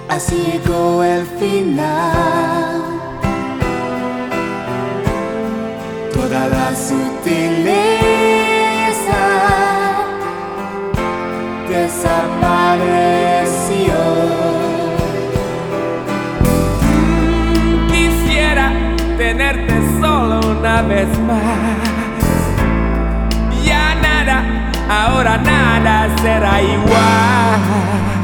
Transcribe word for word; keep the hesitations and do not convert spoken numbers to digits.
así llegó el final. Toda la sutileza desapareció. Mm, quisiera tenerte solo una vez más. Ya nada, ahora nada será igual.